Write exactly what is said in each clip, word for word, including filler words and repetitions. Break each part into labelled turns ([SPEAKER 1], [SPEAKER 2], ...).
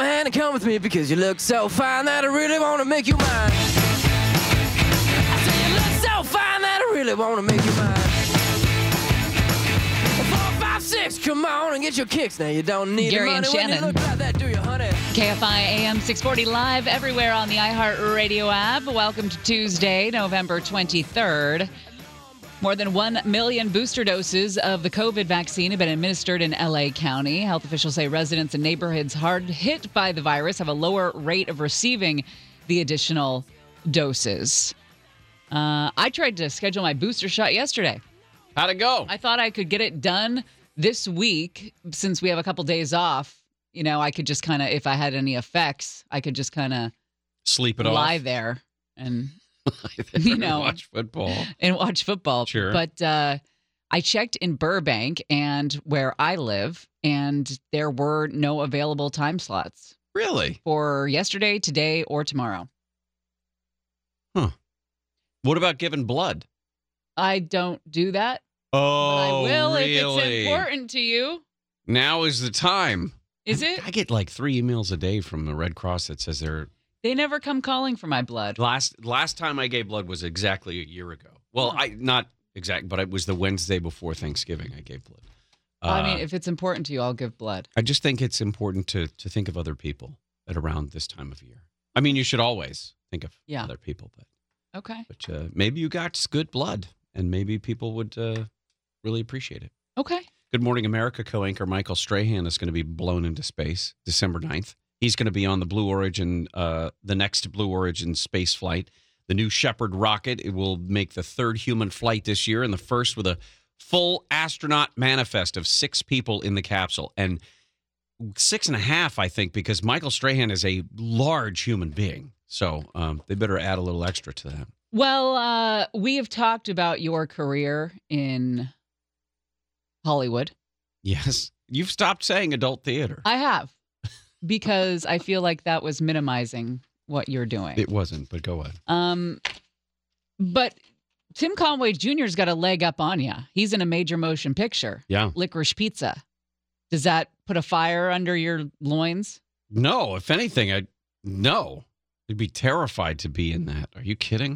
[SPEAKER 1] my hand and come with me because you look so fine that I really want to make you mine. I say you look so fine that I really want to make you mine. Four, five, six, come on and get your kicks. Now you don't need
[SPEAKER 2] Gary
[SPEAKER 1] the money
[SPEAKER 2] and
[SPEAKER 1] when you
[SPEAKER 2] Shannon.
[SPEAKER 1] look like that, do you, honey?
[SPEAKER 2] K F I A M six forty live everywhere on the iHeartRadio app. Welcome to Tuesday, November twenty-third. More than one million booster doses of the COVID vaccine have been administered in L A County. Health officials say residents in neighborhoods hard hit by the virus have a lower rate of receiving the additional doses. Uh, I tried to schedule my booster shot yesterday.
[SPEAKER 3] How'd it go?
[SPEAKER 2] I thought I could get it done this week since we have a couple days off. You know, I could just kind of, if I had any effects, I could just kind of
[SPEAKER 3] Sleep it
[SPEAKER 2] lie
[SPEAKER 3] off.
[SPEAKER 2] there and,
[SPEAKER 3] there
[SPEAKER 2] you know,
[SPEAKER 3] watch football.
[SPEAKER 2] And watch football.
[SPEAKER 3] Sure.
[SPEAKER 2] But uh, I checked in Burbank and where I live, and there were no available time slots
[SPEAKER 3] Really?
[SPEAKER 2] for yesterday, today, or tomorrow.
[SPEAKER 3] Huh. What about giving blood?
[SPEAKER 2] I don't do that.
[SPEAKER 3] Oh,
[SPEAKER 2] but I will
[SPEAKER 3] really?
[SPEAKER 2] if it's important to you.
[SPEAKER 3] Now is the time.
[SPEAKER 2] Is it?
[SPEAKER 3] I get like three emails a day from the Red Cross that says they're
[SPEAKER 2] They never come calling for my blood.
[SPEAKER 3] last last time I gave blood was exactly a year ago. Well,
[SPEAKER 2] Oh.
[SPEAKER 3] I not exact, but it was the Wednesday before Thanksgiving I gave blood. Uh,
[SPEAKER 2] I mean, if it's important to you, I'll give blood.
[SPEAKER 3] I just think it's important to to think of other people at around this time of year. I mean, you should always think of
[SPEAKER 2] Yeah.
[SPEAKER 3] other people, but
[SPEAKER 2] Okay.
[SPEAKER 3] but uh, maybe you got good blood, and maybe people would uh, really appreciate it.
[SPEAKER 2] Okay.
[SPEAKER 3] Good Morning America co-anchor Michael Strahan is going to be blown into space December ninth. He's going to be on the Blue Origin, uh, the next Blue Origin space flight. The new Shepard rocket, it will make the third human flight this year and the first with a full astronaut manifest of six people in the capsule. And six and a half, I think, because Michael Strahan is a large human being. So um, they better add a little extra to that.
[SPEAKER 2] Well, uh, we have talked about your career in Hollywood.
[SPEAKER 3] Yes. You've stopped saying adult theater.
[SPEAKER 2] I have, because I feel like that was minimizing what you're doing.
[SPEAKER 3] It wasn't, but go ahead.
[SPEAKER 2] Um, but Tim Conway Junior's got a leg up on you. He's in a major motion picture,
[SPEAKER 3] Yeah.
[SPEAKER 2] Licorice Pizza. Does that put a fire under your loins?
[SPEAKER 3] No, if anything, I no. I'd be terrified to be in that. Are you kidding?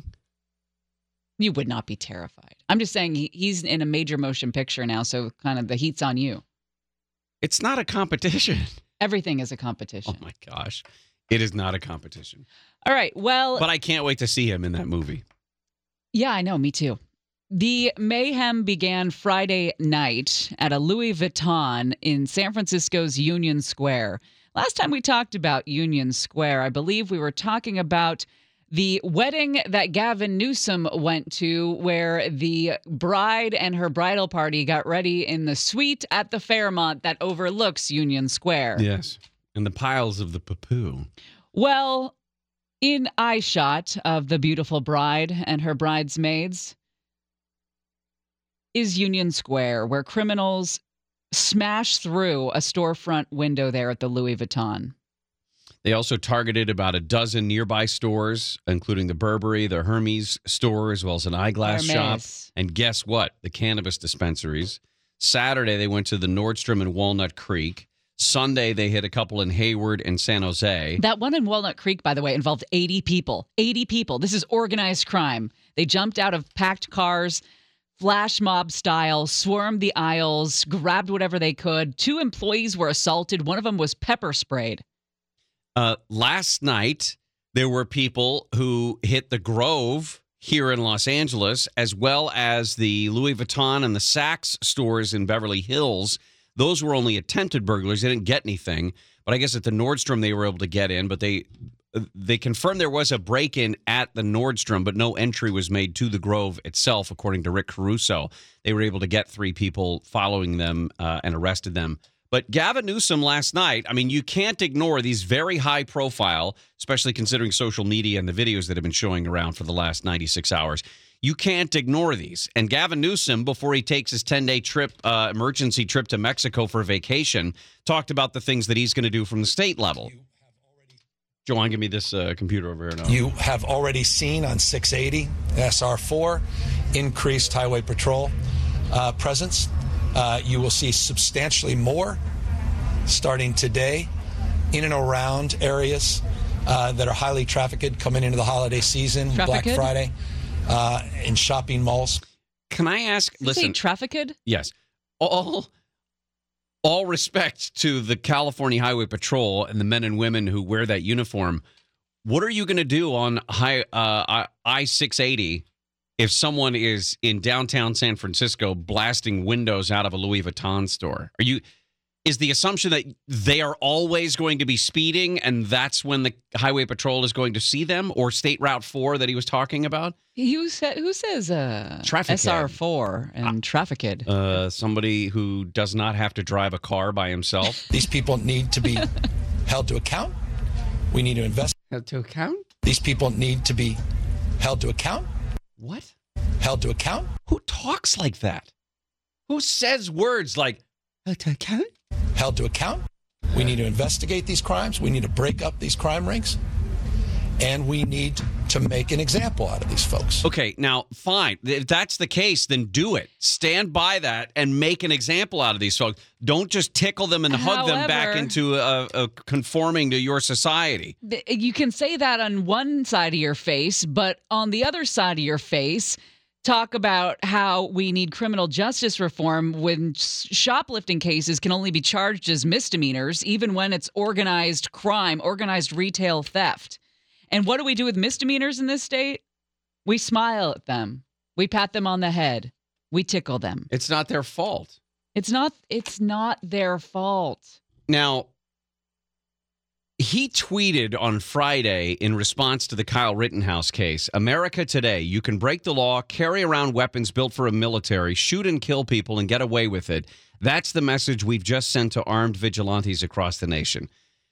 [SPEAKER 2] You would not be terrified. I'm just saying he, he's in a major motion picture now, so kind of the heat's on you.
[SPEAKER 3] It's not a competition.
[SPEAKER 2] Everything is a competition.
[SPEAKER 3] Oh my gosh. It is not a competition.
[SPEAKER 2] All right. Well,
[SPEAKER 3] But I can't wait to see him in that movie.
[SPEAKER 2] yeah, I know. Me too. The mayhem began Friday night at a Louis Vuitton in San Francisco's Union Square. Last time we talked about Union Square, I believe we were talking about the wedding that Gavin Newsom went to, where the bride and her bridal party got ready in the suite at the Fairmont that overlooks Union Square.
[SPEAKER 3] Yes. And the piles of the poo-poo.
[SPEAKER 2] Well, in eye shot of the beautiful bride and her bridesmaids is Union Square, where criminals smashed through a storefront window there at the Louis Vuitton.
[SPEAKER 3] They also targeted about a dozen nearby stores, including the Burberry, the Hermes store, as well as an eyeglass
[SPEAKER 2] Hermes.
[SPEAKER 3] shop. And guess what? The cannabis dispensaries. Saturday, they went to the Nordstrom in Walnut Creek. Sunday, they hit a couple in Hayward and San Jose.
[SPEAKER 2] That one in Walnut Creek, by the way, involved eighty people. eighty people. This is organized crime. They jumped out of packed cars, flash mob style, swarmed the aisles, grabbed whatever they could. Two employees were assaulted. One of them was pepper sprayed.
[SPEAKER 3] Uh, last night, there were people who hit the Grove here in Los Angeles, as well as the Louis Vuitton and the Saks stores in Beverly Hills. Those were only attempted burglars. They didn't get anything. But I guess at the Nordstrom, they were able to get in. But they they confirmed there was a break-in at the Nordstrom, but no entry was made to the Grove itself, according to Rick Caruso. They were able to get three people following them uh, and arrested them. But Gavin Newsom last night, I mean, you can't ignore these very high profile, especially considering social media and the videos that have been showing around for the last ninety-six hours. You can't ignore these. And Gavin Newsom, before he takes his ten-day trip, uh, emergency trip to Mexico for vacation, talked about the things that he's going to do from the state level. Joanne, give me this uh, computer over here now.
[SPEAKER 4] You have already seen on six eighty S R four increased highway patrol uh, presence. Uh, you will see substantially more starting today in and around areas uh, that are highly trafficked coming into the holiday season, Black Friday, uh, in shopping malls.
[SPEAKER 3] Can I ask,
[SPEAKER 2] Did
[SPEAKER 3] listen.
[SPEAKER 2] you say trafficked?
[SPEAKER 3] Yes. All all respect to the California Highway Patrol and the men and women who wear that uniform. What are you going to do on high, uh, I six eighty if someone is in downtown San Francisco blasting windows out of a Louis Vuitton store? Are you? Is the assumption that they are always going to be speeding and that's when the Highway Patrol is going to see them? Or State Route four that he was talking about?
[SPEAKER 2] Who, sa- who says uh,
[SPEAKER 3] Traffic
[SPEAKER 2] S R four and uh, trafficked?
[SPEAKER 3] Uh, somebody who does not have to drive a car by himself.
[SPEAKER 4] These people need to be held to account. We need to invest.
[SPEAKER 3] Held to account?
[SPEAKER 4] These people need to be held to account.
[SPEAKER 3] What?
[SPEAKER 4] Held to account?
[SPEAKER 3] Who talks like that? Who says words like, held to account?
[SPEAKER 4] Held to account. We need to investigate these crimes. We need to break up these crime rings. And we need to make an example out of these folks.
[SPEAKER 3] Okay, now, fine. If that's the case, then do it. Stand by that and make an example out of these folks. Don't just tickle them and hug
[SPEAKER 2] However,
[SPEAKER 3] them back into uh, uh, conforming to your society.
[SPEAKER 2] You can say that on one side of your face, but on the other side of your face, talk about how we need criminal justice reform when shoplifting cases can only be charged as misdemeanors, even when it's organized crime, organized retail theft. And what do we do with misdemeanors in this state? We smile at them. We pat them on the head. We tickle them.
[SPEAKER 3] It's not their fault.
[SPEAKER 2] It's not, it's not their fault.
[SPEAKER 3] Now, he tweeted on Friday in response to the Kyle Rittenhouse case, America today, you can break the law, carry around weapons built for a military, shoot and kill people and get away with it. That's the message we've just sent to armed vigilantes across the nation.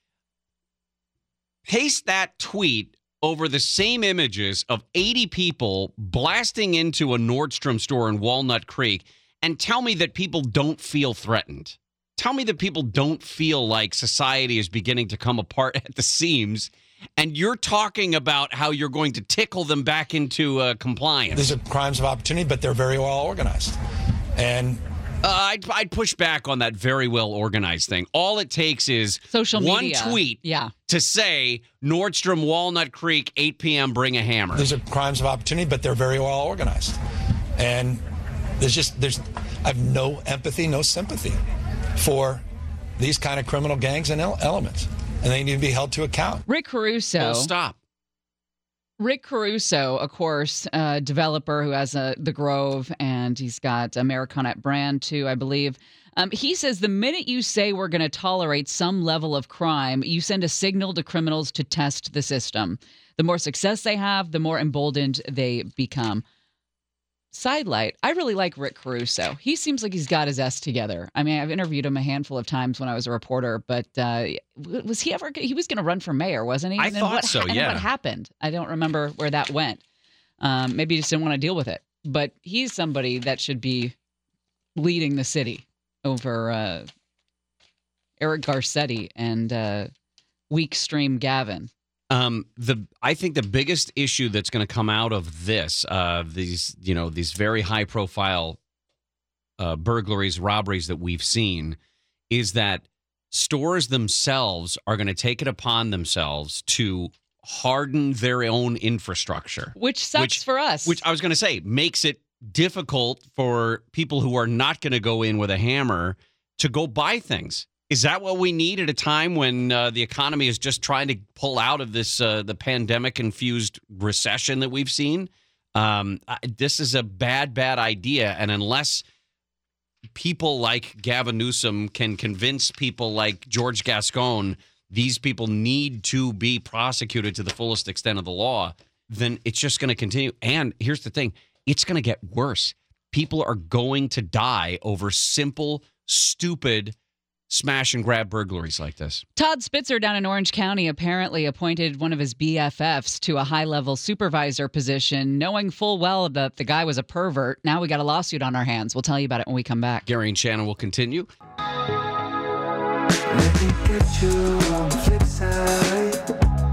[SPEAKER 3] Paste that tweet over the same images of eighty people blasting into a Nordstrom store in Walnut Creek and tell me that people don't feel threatened. Tell me that people don't feel like society is beginning to come apart at the seams, and you're talking about how you're going to tickle them back into uh, compliance.
[SPEAKER 4] These are crimes of opportunity, but they're very well organized. And
[SPEAKER 3] uh, I'd, I'd push back on that very well organized thing. All it takes is
[SPEAKER 2] social media.
[SPEAKER 3] One tweet
[SPEAKER 2] yeah.
[SPEAKER 3] to say Nordstrom, Walnut Creek, eight p.m., bring a hammer.
[SPEAKER 4] These are crimes of opportunity, but they're very well organized. And there's just, there's, I have no empathy, no sympathy for these kind of criminal gangs and elements, and they need to be held to account.
[SPEAKER 2] Rick Caruso.
[SPEAKER 3] Well, stop.
[SPEAKER 2] Rick Caruso, of course, a developer who has a, the Grove, and he's got Americonet brand too, I believe. Um, he says the minute you say we're going to tolerate some level of crime, you send a signal to criminals to test the system. The more success they have, the more emboldened they become. Sidelight, I really like Rick Caruso. He seems like he's got his S together. I mean, I've interviewed him a handful of times when I was a reporter, but uh, was he ever, he was going to run for mayor, wasn't he?
[SPEAKER 3] I
[SPEAKER 2] and then
[SPEAKER 3] thought
[SPEAKER 2] what,
[SPEAKER 3] so,
[SPEAKER 2] and
[SPEAKER 3] yeah.
[SPEAKER 2] then what happened? I don't remember where that went. Um, maybe he just didn't want to deal with it. But he's somebody that should be leading the city over uh, Eric Garcetti and uh, Weak Stream Gavin.
[SPEAKER 3] Um, the I think the biggest issue that's going to come out of this, uh, these you know these very high profile uh, burglaries, robberies that we've seen, is that stores themselves are going to take it upon themselves to harden their own infrastructure,
[SPEAKER 2] which sucks
[SPEAKER 3] which,
[SPEAKER 2] for us.
[SPEAKER 3] Which I was going to say makes it difficult for people who are not going to go in with a hammer to go buy things. Is that what we need at a time when uh, the economy is just trying to pull out of this uh, the pandemic-infused recession that we've seen? Um, I, this is a bad, bad idea. And unless people like Gavin Newsom can convince people like George Gascon these people need to be prosecuted to the fullest extent of the law, then it's just going to continue. And here's the thing. It's going to get worse. People are going to die over simple, stupid smash and grab burglaries like this.
[SPEAKER 2] Todd Spitzer down in Orange County apparently appointed one of his B F Fs to a high-level supervisor position, knowing full well that the guy was a pervert. Now we got a lawsuit on our hands. We'll tell you about it when we come back.
[SPEAKER 3] Gary and Shannon will continue.
[SPEAKER 5] Let me get you on the flip side.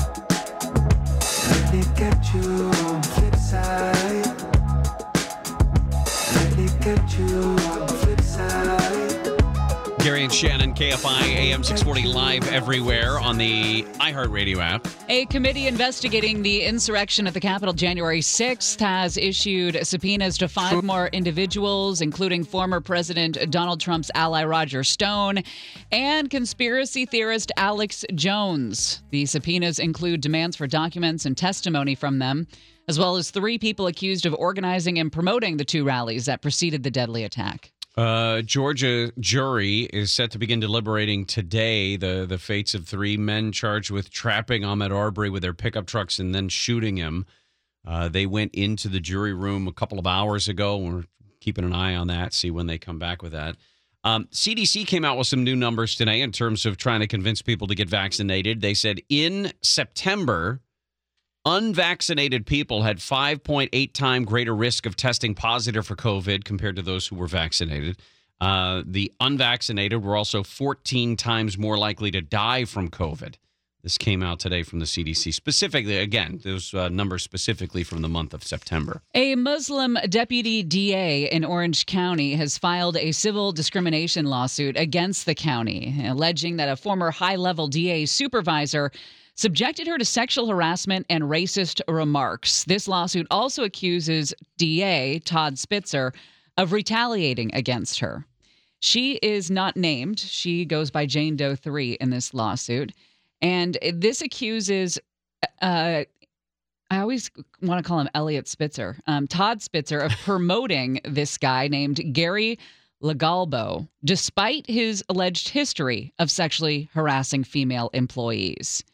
[SPEAKER 5] Let me get you on the flip side. Let me get you on the flip side.
[SPEAKER 3] Gary and Shannon, K F I, A M six forty, live everywhere on the iHeartRadio app.
[SPEAKER 2] A committee investigating the insurrection at the Capitol January sixth has issued subpoenas to five more individuals, including former President Donald Trump's ally Roger Stone and conspiracy theorist Alex Jones. The subpoenas include demands for documents and testimony from them, as well as three people accused of organizing and promoting the two rallies that preceded the deadly attack.
[SPEAKER 3] Uh, Georgia jury is set to begin deliberating today the, the fates of three men charged with trapping Ahmaud Arbery with their pickup trucks and then shooting him. Uh, they went into the jury room a couple of hours ago. We're keeping an eye on that, see when they come back with that. Um, C D C came out with some new numbers today in terms of trying to convince people to get vaccinated. They said in September, unvaccinated people had five point eight times greater risk of testing positive for COVID compared to those who were vaccinated. Uh, the unvaccinated were also fourteen times more likely to die from COVID. This came out today from the C D C. Specifically, again, those uh, numbers specifically from the month of September.
[SPEAKER 2] A Muslim deputy D A in Orange County has filed a civil discrimination lawsuit against the county, alleging that a former high-level D A supervisor subjected her to sexual harassment and racist remarks. This lawsuit also accuses D A Todd Spitzer of retaliating against her. She is not named. She goes by Jane Doe three in this lawsuit. And this accuses, uh, I always want to call him Elliot Spitzer, um, Todd Spitzer, of promoting this guy named Gary Legalbo, despite his alleged history of sexually harassing female employees.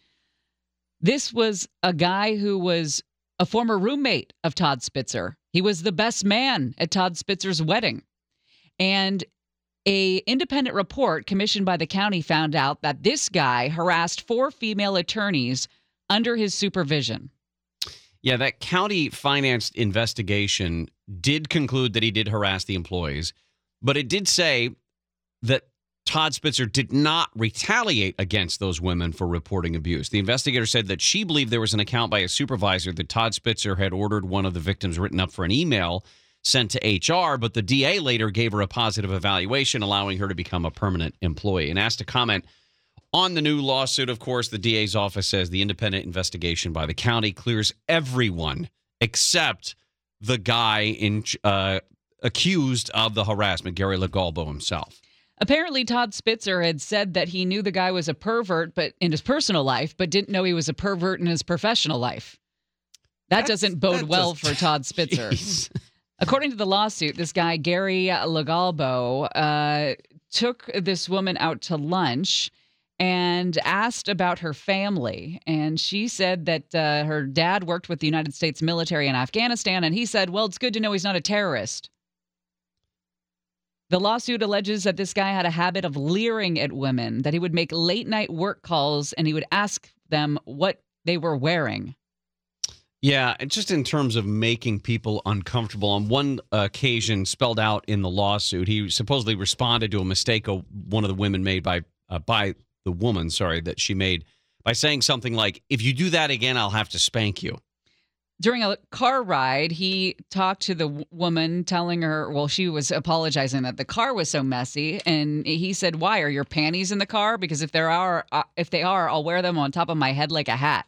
[SPEAKER 2] This was a guy who was a former roommate of Todd Spitzer. He was the best man at Todd Spitzer's wedding. And a independent report commissioned by the county found out that this guy harassed four female attorneys under his supervision.
[SPEAKER 3] Yeah, that county-financed investigation did conclude that he did harass the employees, but it did say that Todd Spitzer did not retaliate against those women for reporting abuse. The investigator said that she believed there was an account by a supervisor that Todd Spitzer had ordered one of the victims written up for an email sent to H R, but the D A later gave her a positive evaluation, allowing her to become a permanent employee. And asked to comment on the new lawsuit, of course, the D A's office says the independent investigation by the county clears everyone except the guy in uh, accused of the harassment, Gary Legalbo himself.
[SPEAKER 2] Apparently, Todd Spitzer had said that he knew the guy was a pervert but in his personal life, but didn't know he was a pervert in his professional life. That That's, doesn't bode that well just, for Todd Spitzer. Geez. According to the lawsuit, this guy, Gary Legalbo, uh, took this woman out to lunch and asked about her family. And she said that uh, her dad worked with the United States military in Afghanistan, and he said, well, it's good to know he's not a terrorist. The lawsuit alleges that this guy had a habit of leering at women, that he would make late-night work calls, and he would ask them what they were wearing.
[SPEAKER 3] Yeah, just in terms of making people uncomfortable. On one occasion, spelled out in the lawsuit, he supposedly responded to a mistake one of the women made by uh, by the woman, sorry, that she made by saying something like, if you do that again, I'll have to spank you.
[SPEAKER 2] During a car ride, he talked to the w- woman, telling her, well, she was apologizing that the car was so messy. And he said, why, are your panties in the car? Because if there are, uh, if they are, I'll wear them on top of my head like a hat.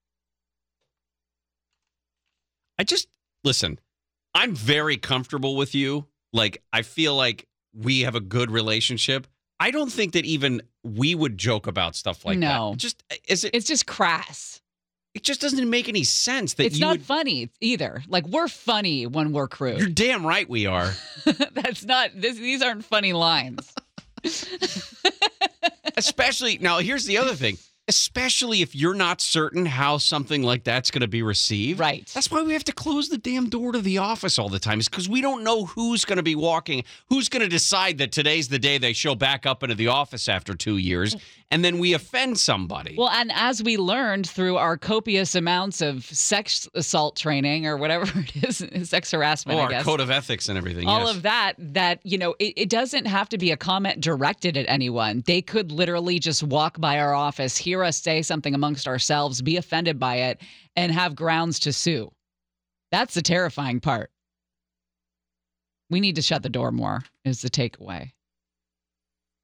[SPEAKER 3] I just, listen, I'm very comfortable with you. Like, I feel like we have a good relationship. I don't think that even we would joke about stuff like
[SPEAKER 2] no.
[SPEAKER 3] that. It just, is it?
[SPEAKER 2] It's just crass.
[SPEAKER 3] It just doesn't make any sense that
[SPEAKER 2] it's
[SPEAKER 3] you
[SPEAKER 2] not
[SPEAKER 3] would,
[SPEAKER 2] funny either. Like, we're funny when we're crude.
[SPEAKER 3] You're damn right we are.
[SPEAKER 2] That's not, this, these aren't funny lines.
[SPEAKER 3] Especially, now here's the other thing. Especially if you're not certain how something like that's going to be received.
[SPEAKER 2] Right.
[SPEAKER 3] That's why we have to close the damn door to the office all the time. Is because we don't know who's going to be walking, who's going to decide that today's the day they show back up into the office after two years, and then we offend somebody.
[SPEAKER 2] Well, and as we learned through our copious amounts of sex assault training or whatever it is, sex harassment,
[SPEAKER 3] oh,
[SPEAKER 2] I
[SPEAKER 3] our
[SPEAKER 2] guess.
[SPEAKER 3] code of ethics and everything.
[SPEAKER 2] All
[SPEAKER 3] yes.
[SPEAKER 2] of that, that, you know, it, it doesn't have to be a comment directed at anyone. They could literally just walk by our office, hear us say something amongst ourselves, be offended by it, and have grounds to sue. That's the terrifying part. We need to shut the door more, is the takeaway.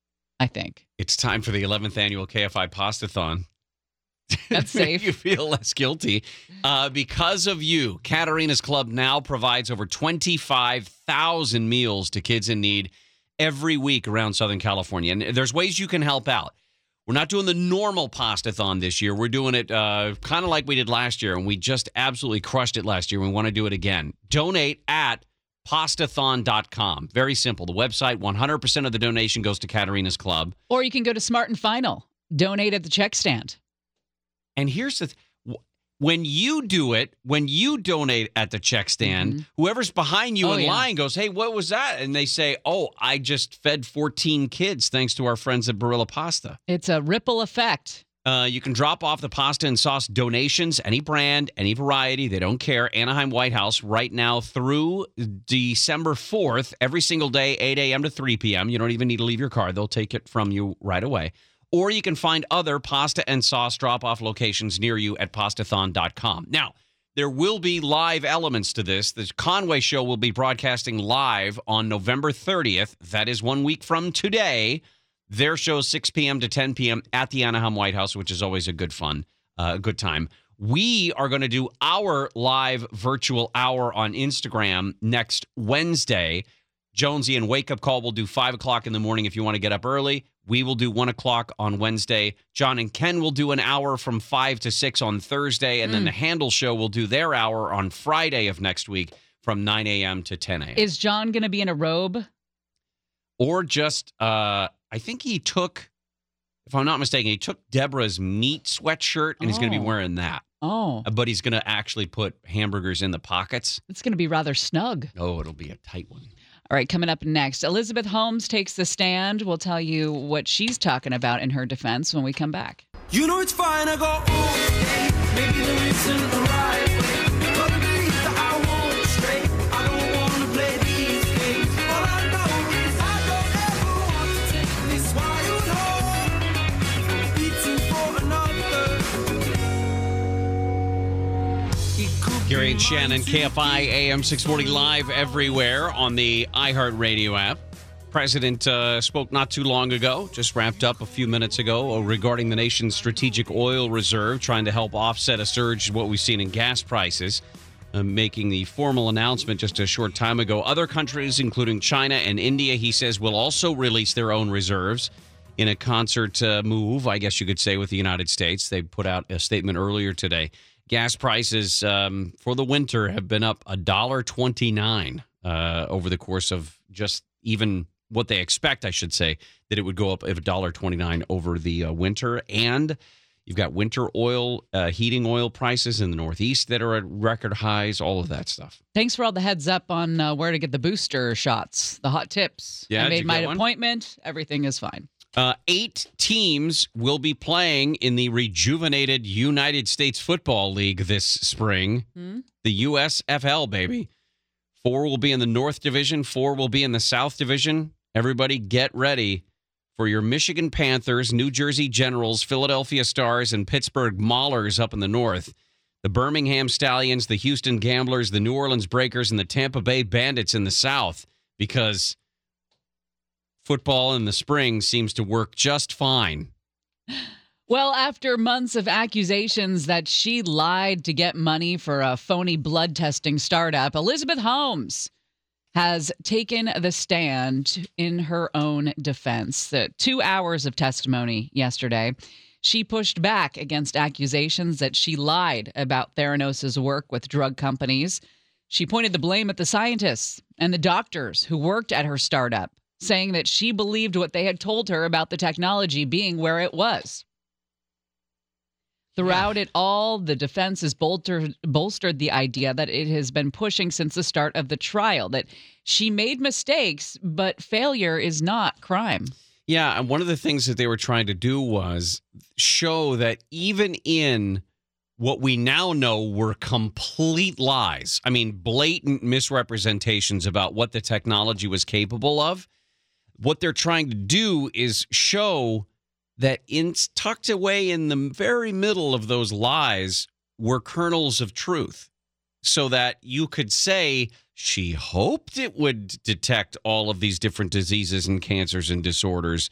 [SPEAKER 2] I think.
[SPEAKER 3] It's time for the eleventh annual K F I Pastathon.
[SPEAKER 2] That's
[SPEAKER 3] Make
[SPEAKER 2] safe.
[SPEAKER 3] you feel less guilty. Uh, because of you, Katarina's Club now provides over twenty-five thousand meals to kids in need every week around Southern California. And there's ways you can help out. We're not doing the normal Pastathon this year. We're doing it uh, kind of like we did last year, and we just absolutely crushed it last year. We want to do it again. Donate at pastathon dot com. Very simple. The website, one hundred percent of the donation goes to Katarina's Club.
[SPEAKER 2] Or you can go to Smart and Final. Donate at the check stand.
[SPEAKER 3] And here's the th- when you do it, when you donate at the check stand,
[SPEAKER 2] Mm-hmm.
[SPEAKER 3] whoever's behind you
[SPEAKER 2] Oh,
[SPEAKER 3] in
[SPEAKER 2] yeah.
[SPEAKER 3] line goes, hey, what was that? And they say, oh, I just fed fourteen kids thanks to our friends at Barilla Pasta.
[SPEAKER 2] It's a ripple effect.
[SPEAKER 3] Uh, you can drop off the pasta and sauce donations, any brand, any variety. They don't care. Anaheim White House right now through December fourth, every single day, eight a.m. to three p.m. You don't even need to leave your car. They'll take it from you right away. Or you can find other pasta and sauce drop-off locations near you at pastathon dot com. Now, there will be live elements to this. The Conway Show will be broadcasting live on November thirtieth. That is one week from today. Their show six p.m. to ten p.m. at the Anaheim White House, which is always a good fun, a uh, good time. We are going to do our live virtual hour on Instagram next Wednesday. Jonesy and Wake Up Call will do five o'clock in the morning if you want to get up early. We will do one o'clock on Wednesday. John and Ken will do an hour from five to six on Thursday. And then the Handle Show will do their hour on Friday of next week from nine a.m. to ten a.m.
[SPEAKER 2] Is John going to be in a robe?
[SPEAKER 3] Or just, uh, I think he took, if I'm not mistaken, he took Deborah's meat sweatshirt and he's going to be
[SPEAKER 2] Oh.
[SPEAKER 3] wearing that.
[SPEAKER 2] Oh,
[SPEAKER 3] But he's going to actually put hamburgers in the pockets.
[SPEAKER 2] it's going to be rather snug.
[SPEAKER 3] Oh, it'll be a tight one.
[SPEAKER 2] All right, coming up next, Elizabeth Holmes takes the stand. We'll tell you what she's talking about in her defense when we come back.
[SPEAKER 5] You know it's fine, I go, ooh, maybe there isn't the right way. Gotta believe that I won't stray. I don't wanna play these games. All I know is I don't ever want to take this wild home. Beating for another. It could
[SPEAKER 3] Gary
[SPEAKER 5] be
[SPEAKER 3] and Shannon,
[SPEAKER 5] mine
[SPEAKER 3] K F I
[SPEAKER 5] to
[SPEAKER 3] A M six forty live everywhere on the iHeartRadio app. President uh, spoke not too long ago, just wrapped up a few minutes ago, uh, regarding the nation's strategic oil reserve, trying to help offset a surge in what we've seen in gas prices, uh, making the formal announcement just a short time ago. Other countries, including China and India, he says, will also release their own reserves in a concert uh, move, I guess you could say, with the United States. They put out a statement earlier today. Gas prices um, for the winter have been up one dollar twenty-nine uh, over the course of just even what they expect, I should say, that it would go up one dollar twenty-nine over the uh, winter. And you've got winter oil, uh, heating oil prices in the Northeast that are at record highs, all of that stuff.
[SPEAKER 2] Thanks for all the heads up on uh, where to get the booster shots, the hot tips.
[SPEAKER 3] Yeah,
[SPEAKER 2] I
[SPEAKER 3] did
[SPEAKER 2] made
[SPEAKER 3] you
[SPEAKER 2] my
[SPEAKER 3] get one?
[SPEAKER 2] appointment. Everything is fine.
[SPEAKER 3] Uh, eight teams will be playing in the rejuvenated United States Football League this spring.
[SPEAKER 2] Hmm?
[SPEAKER 3] The U S F L, baby. Four will be in the North Division. Four will be in the South Division. Everybody get ready for your Michigan Panthers, New Jersey Generals, Philadelphia Stars, and Pittsburgh Maulers up in the North. The Birmingham Stallions, the Houston Gamblers, the New Orleans Breakers, and the Tampa Bay Bandits in the South, because football in the spring seems to work just fine.
[SPEAKER 2] Well, after months of accusations that she lied to get money for a phony blood testing startup, Elizabeth Holmes has taken the stand in her own defense. The two hours of testimony yesterday, she pushed back against accusations that she lied about Theranos' work with drug companies. She pointed the blame at the scientists and the doctors who worked at her startup, saying that she believed what they had told her about the technology being where it was. Throughout it all, the defense has bolstered, bolstered the idea that it has been pushing since the start of the trial, that she made mistakes, but failure is not crime.
[SPEAKER 3] Yeah, and one of the things that they were trying to do was show that even in what we now know were complete lies, I mean, blatant misrepresentations about what the technology was capable of, what they're trying to do is show that in tucked away in the very middle of those lies were kernels of truth, so that you could say she hoped it would detect all of these different diseases and cancers and disorders,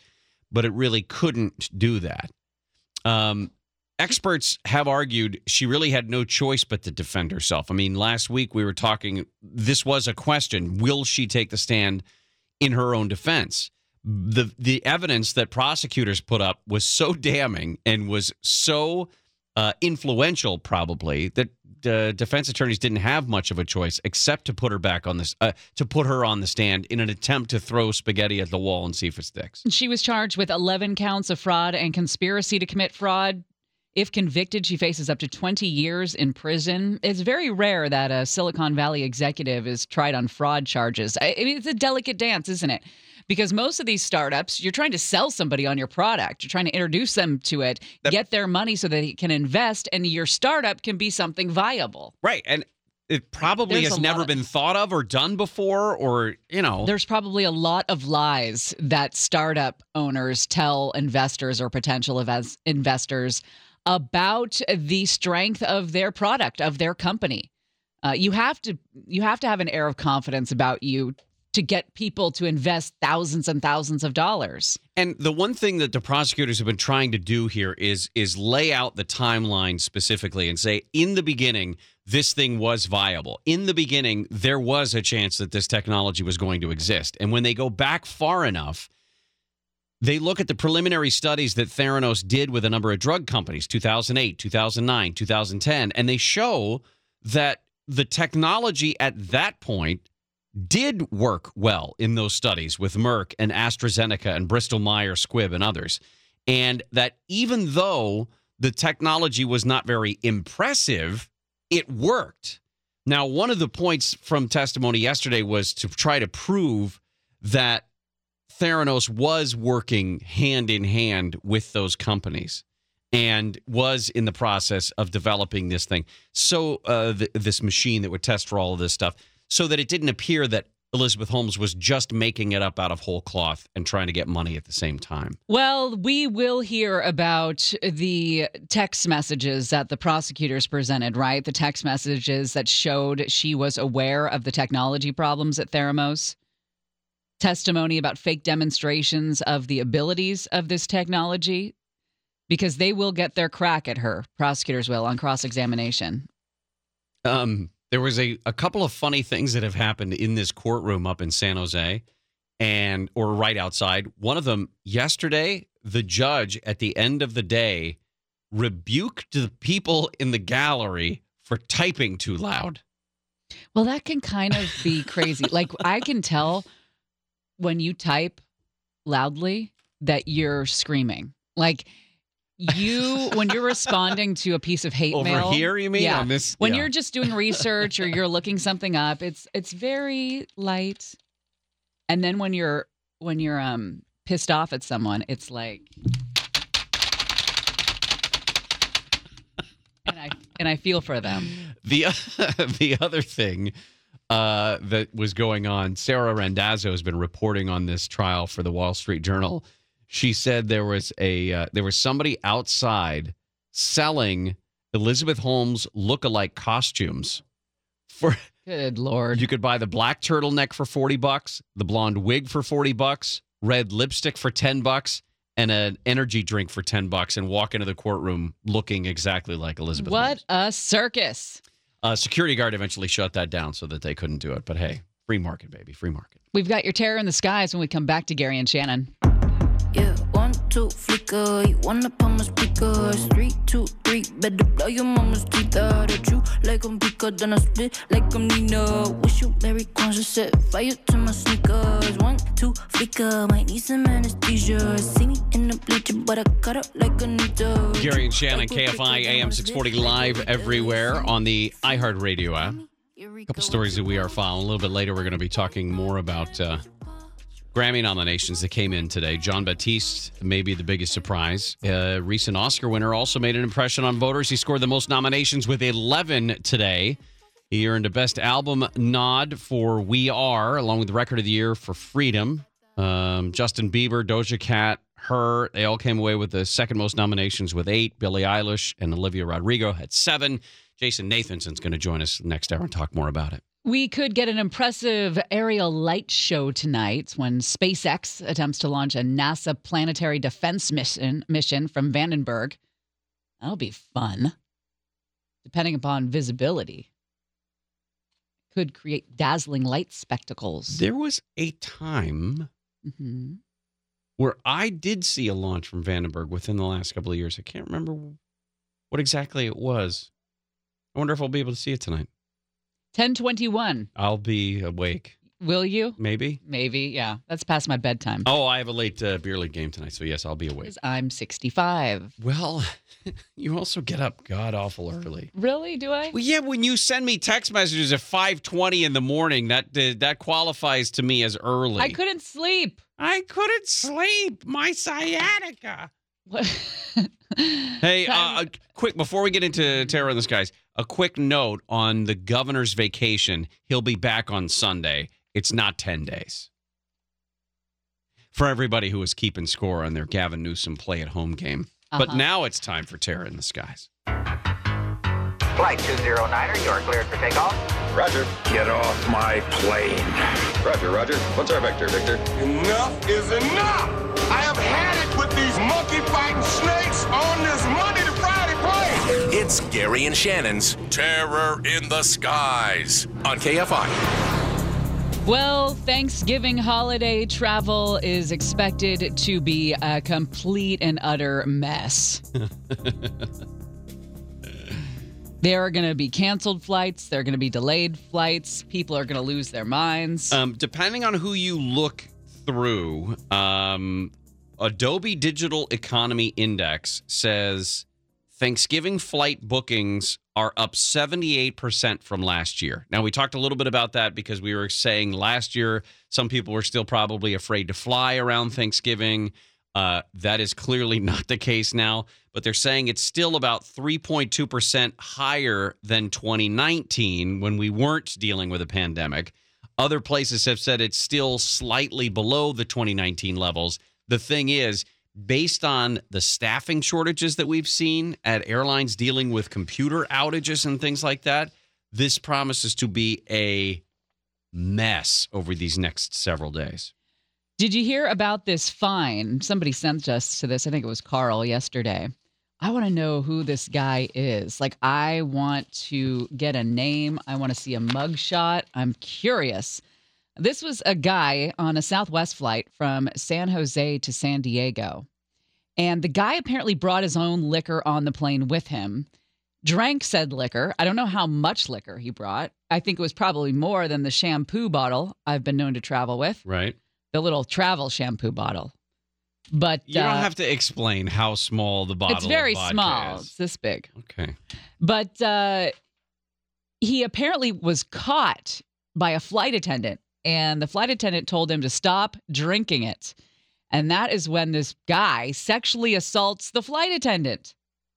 [SPEAKER 3] but it really couldn't do that. Um, experts have argued she really had no choice but to defend herself. I mean, last week we were talking, this was a question. Will she take the stand in her own defense? The the evidence that prosecutors put up was so damning and was so uh, influential, probably, that uh, defense attorneys didn't have much of a choice except to put her back on this, uh, to put her on the stand in an attempt to throw spaghetti at the wall and see if it sticks.
[SPEAKER 2] She was charged with eleven counts of fraud and conspiracy to commit fraud. If convicted, she faces up to twenty years in prison. It's very rare that a Silicon Valley executive is tried on fraud charges. I I mean, it's a delicate dance, isn't it? Because most of these startups, you're trying to sell somebody on your product. You're trying to introduce them to it,
[SPEAKER 3] That-
[SPEAKER 2] get their money so that they can invest, and your startup can be something viable.
[SPEAKER 3] Right. And it probably
[SPEAKER 2] There's
[SPEAKER 3] has
[SPEAKER 2] a
[SPEAKER 3] never
[SPEAKER 2] lot of-
[SPEAKER 3] been thought of or done before, or, you know.
[SPEAKER 2] There's probably a lot of lies that startup owners tell investors or potential invest- investors about the strength of their product, of their company. Uh, you have to you have to have an air of confidence about you to get people to invest thousands and thousands of dollars.
[SPEAKER 3] And the one thing that the prosecutors have been trying to do here is is lay out the timeline specifically and say, in the beginning, this thing was viable. In the beginning, there was a chance that this technology was going to exist. And when they go back far enough, they look at the preliminary studies that Theranos did with a number of drug companies, two thousand eight, two thousand nine, two thousand ten, and they show that the technology at that point did work well in those studies with Merck and AstraZeneca and Bristol Myers Squibb and others. And that even though the technology was not very impressive, it worked. Now, one of the points from testimony yesterday was to try to prove that Theranos was working hand in hand with those companies and was in the process of developing this thing. So uh, th- this machine that would test for all of this stuff, so that it didn't appear that Elizabeth Holmes was just making it up out of whole cloth and trying to get money at the same time.
[SPEAKER 2] Well, we will hear about the text messages that the prosecutors presented, right? The text messages that showed she was aware of the technology problems at Theranos. Testimony about fake demonstrations of the abilities of this technology, because they will get their crack at her, prosecutors will, on cross-examination.
[SPEAKER 3] Um, there was a, a couple of funny things that have happened in this courtroom up in San Jose, and or right outside. One of them, yesterday, the judge at the end of the day rebuked the people in the gallery for typing too loud.
[SPEAKER 2] Well, that can kind of be crazy. Like, I can tell when you type loudly that you're screaming. Like, you, when you're responding to a piece of hate
[SPEAKER 3] Over
[SPEAKER 2] mail.
[SPEAKER 3] here, you mean?
[SPEAKER 2] Yeah.
[SPEAKER 3] On this,
[SPEAKER 2] When
[SPEAKER 3] yeah.
[SPEAKER 2] you're just doing research or you're looking something up, it's it's very light. And then when you're when you're um pissed off at someone, it's like, and I and I feel for them.
[SPEAKER 3] The the other thing uh, that was going on, Sarah Randazzo has been reporting on this trial for the Wall Street Journal. She said there was a uh, there was somebody outside selling Elizabeth Holmes lookalike costumes. For
[SPEAKER 2] Good Lord.
[SPEAKER 3] you could buy the black turtleneck for forty bucks, the blonde wig for forty bucks, red lipstick for ten bucks, and an energy drink for ten bucks, and walk into the courtroom looking exactly like Elizabeth
[SPEAKER 2] What
[SPEAKER 3] Holmes.
[SPEAKER 2] a circus.
[SPEAKER 3] Uh, security guard eventually shut that down so that they couldn't do it. But hey, free market, baby, free market.
[SPEAKER 2] We've got your terror in the skies when we come back to Gary and Shannon.
[SPEAKER 6] Yeah, one, two, flicker. You wanna pump my speakers. Three, two, three. Better blow your mama's teeth out at you. Like I'm Pika, then I spit like I'm Nina. Wish you Larry Kwanzaa set fire to my sneakers. One, two, flicker. Might need some anesthesia. See me in the bleacher, but I cut up like Anita.
[SPEAKER 3] Gary and Shannon, K F I A M six forty live everywhere on the iHeartRadio app. A couple stories that we are following. A little bit later, we're going to be talking more about uh, Grammy nominations that came in today. John Batiste may be the biggest surprise. Uh, recent Oscar winner also made an impression on voters. He scored the most nominations with eleven today. He earned a Best Album nod for We Are, along with the Record of the Year for Freedom. Um, Justin Bieber, Doja Cat, Her, they all came away with the second most nominations with eight. Billie Eilish and Olivia Rodrigo had seven. Jason Nathanson's going to join us next hour and talk more about it.
[SPEAKER 2] We could get an impressive aerial light show tonight when SpaceX attempts to launch a NASA planetary defense mission mission from Vandenberg. That'll be fun. Depending upon visibility, could create dazzling light spectacles.
[SPEAKER 3] There was a time
[SPEAKER 2] Mm-hmm.
[SPEAKER 3] where I did see a launch from Vandenberg within the last couple of years. I can't remember what exactly it was. I wonder if I'll be able to see it tonight.
[SPEAKER 2] ten twenty-one.
[SPEAKER 3] I'll be awake.
[SPEAKER 2] Will you?
[SPEAKER 3] Maybe.
[SPEAKER 2] Maybe, yeah. That's past my bedtime.
[SPEAKER 3] Oh, I have a late uh, beer league game tonight, so yes, I'll be awake.
[SPEAKER 2] 'Cause I'm sixty-five.
[SPEAKER 3] Well, you also get up god awful early.
[SPEAKER 2] Really? Do I?
[SPEAKER 3] Well, yeah, when you send me text messages at five twenty in the morning, that uh, that qualifies to me as early.
[SPEAKER 2] I couldn't sleep.
[SPEAKER 3] I couldn't sleep. My sciatica.
[SPEAKER 2] What?
[SPEAKER 3] Hey, uh, a- quick, before we get into Terror in the Skies, a quick note on the governor's vacation. He'll be back on Sunday. It's not ten days. For everybody who was keeping score on their Gavin Newsom play-at-home game. But
[SPEAKER 2] Uh-huh.
[SPEAKER 3] now it's time for Terror in the Skies.
[SPEAKER 7] Flight two oh niner, you are cleared for takeoff.
[SPEAKER 8] Roger. Get off my plane. Roger, Roger. What's our vector, Victor?
[SPEAKER 9] Enough is enough! I have had it with these monkey-fighting snakes on this Monday to Friday plane!
[SPEAKER 10] It's Gary and Shannon's Terror in the Skies on K F I.
[SPEAKER 2] Well, Thanksgiving holiday travel is expected to be a complete and utter mess. There are going to be canceled flights. There are going to be delayed flights. People are going to lose their minds.
[SPEAKER 3] Um, depending on who you look through, um, Adobe Digital Economy Index says Thanksgiving flight bookings are up seventy-eight percent from last year. Now, we talked a little bit about that because we were saying last year some people were still probably afraid to fly around Thanksgiving. Uh, that is clearly not the case now, but they're saying it's still about three point two percent higher than twenty nineteen when we weren't dealing with a pandemic. Other places have said it's still slightly below the twenty nineteen levels. The thing is, based on the staffing shortages that we've seen at airlines dealing with computer outages and things like that, this promises to be a mess over these next several days.
[SPEAKER 2] Did you hear about this fine? Somebody sent us to this. I think it was Carl yesterday. I want to know who this guy is. Like, I want to get a name. I want to see a mugshot. I'm curious. This was a guy on a Southwest flight from San Jose to San Diego. And the guy apparently brought his own liquor on the plane with him, drank said liquor. I don't know how much liquor he brought. I think it was probably more than the shampoo bottle I've been known to travel with.
[SPEAKER 3] Right.
[SPEAKER 2] The little travel shampoo bottle. But
[SPEAKER 3] You
[SPEAKER 2] uh,
[SPEAKER 3] don't have to explain how small the bottle
[SPEAKER 2] it's very
[SPEAKER 3] of vodka
[SPEAKER 2] small.
[SPEAKER 3] is.
[SPEAKER 2] It's this big.
[SPEAKER 3] Okay.
[SPEAKER 2] But uh, he apparently was caught by a flight attendant, and the flight attendant told him to stop drinking it. And that is when this guy sexually assaults the flight attendant.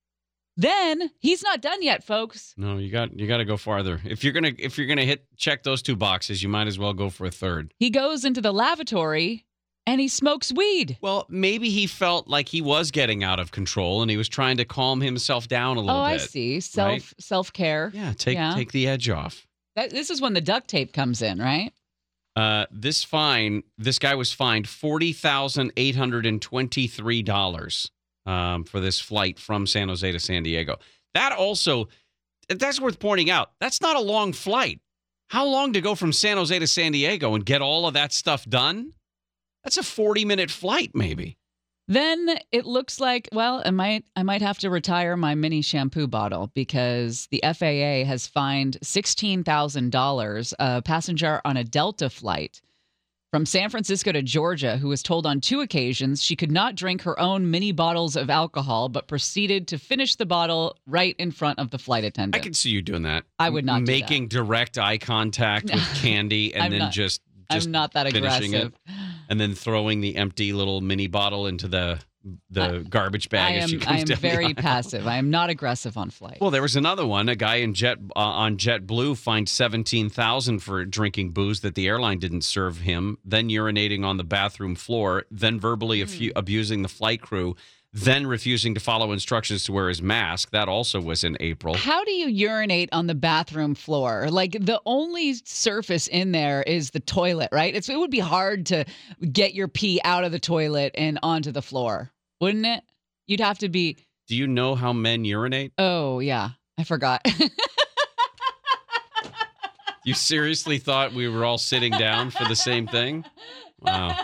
[SPEAKER 2] Then he's not done yet, folks.
[SPEAKER 3] No, you got you got to go farther. If you're gonna if you're gonna hit check those two boxes, you might as well go for a third.
[SPEAKER 2] He goes into the lavatory and he smokes weed.
[SPEAKER 3] Well, maybe he felt like he was getting out of control, and he was trying to calm himself down a little
[SPEAKER 2] Oh,
[SPEAKER 3] bit.
[SPEAKER 2] I see. Self
[SPEAKER 3] right?
[SPEAKER 2] self care.
[SPEAKER 3] Yeah, take
[SPEAKER 2] Yeah.
[SPEAKER 3] take the edge off.
[SPEAKER 2] That, this is when the duct tape comes in, right?
[SPEAKER 3] Uh, this fine, this guy was fined forty thousand eight hundred and twenty-three dollars um, for this flight from San Jose to San Diego. That also, that's worth pointing out. That's not a long flight. How long to go from San Jose to San Diego and get all of that stuff done? That's a forty-minute flight, maybe.
[SPEAKER 2] Then it looks like, well, I might I might have to retire my mini shampoo bottle because the F A A has fined sixteen thousand dollars a passenger on a Delta flight from San Francisco to Georgia who was told on two occasions she could not drink her own mini bottles of alcohol but proceeded to finish the bottle right in front of the flight attendant.
[SPEAKER 3] I could see you doing that.
[SPEAKER 2] I would not do
[SPEAKER 3] Making direct eye contact with candy and
[SPEAKER 2] I'm
[SPEAKER 3] then
[SPEAKER 2] not-
[SPEAKER 3] just, just
[SPEAKER 2] I'm not that
[SPEAKER 3] finishing
[SPEAKER 2] aggressive.
[SPEAKER 3] it. And then throwing the empty little mini bottle into the the garbage bag
[SPEAKER 2] I
[SPEAKER 3] as she
[SPEAKER 2] am
[SPEAKER 3] comes
[SPEAKER 2] I am
[SPEAKER 3] down the
[SPEAKER 2] very
[SPEAKER 3] aisle.
[SPEAKER 2] passive. I am not aggressive on flight.
[SPEAKER 3] Well, there was another one. A guy in Jet uh, on JetBlue fined seventeen thousand dollars for drinking booze that the airline didn't serve him, then urinating on the bathroom floor, then verbally
[SPEAKER 2] Hmm.
[SPEAKER 3] afu- abusing the flight crew, then refusing to follow instructions to wear his mask. That also was in April.
[SPEAKER 2] How do you urinate on the bathroom floor? Like, the only surface in there is the toilet, right? It's, it would be hard to get your pee out of the toilet and onto the floor, wouldn't it? You'd have to be...
[SPEAKER 3] Do you know how men urinate?
[SPEAKER 2] Oh, yeah. I forgot.
[SPEAKER 3] You seriously thought we were all sitting down for the same thing? Wow.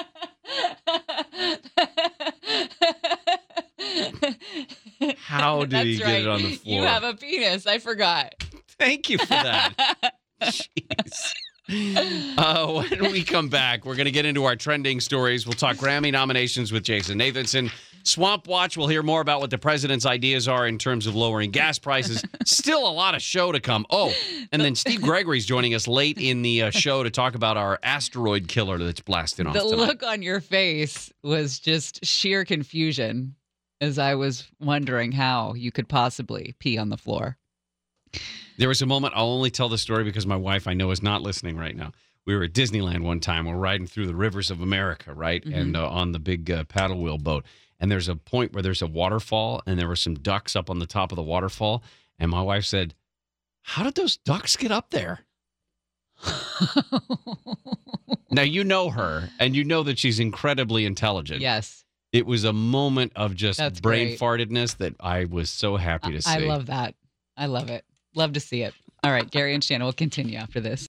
[SPEAKER 3] How do
[SPEAKER 2] That's
[SPEAKER 3] you get
[SPEAKER 2] right.
[SPEAKER 3] it on the floor?
[SPEAKER 2] You have a penis. I forgot.
[SPEAKER 3] Thank you for that. Jeez. Uh, when we come back, we're going to get into our trending stories. We'll talk Grammy nominations with Jason Nathanson. Swamp Watch, we'll hear more about what the president's ideas are in terms of lowering gas prices. Still a lot of show to come. Oh, and then Steve Gregory's joining us late in the uh, show to talk about our asteroid killer that's blasting off
[SPEAKER 2] The
[SPEAKER 3] tonight.
[SPEAKER 2] look on your face was just sheer confusion as I was wondering how you could possibly pee on the floor.
[SPEAKER 3] There was a moment, I'll only tell the story because my wife, I know, is not listening right now. We were at Disneyland one time. We're riding through the rivers of America, right?
[SPEAKER 2] Mm-hmm.
[SPEAKER 3] And uh, on the big uh, paddle wheel boat. And there's a point where there's a waterfall, and there were some ducks up on the top of the waterfall. And my wife said, how did those ducks get up there? Now, you know her, and you know that she's incredibly intelligent.
[SPEAKER 2] Yes.
[SPEAKER 3] It was a moment of just
[SPEAKER 2] That's
[SPEAKER 3] brain
[SPEAKER 2] great.
[SPEAKER 3] fartedness that I was so happy to see.
[SPEAKER 2] I love that. I love it. Love to see it. All right, Gary and Shannon will continue after this.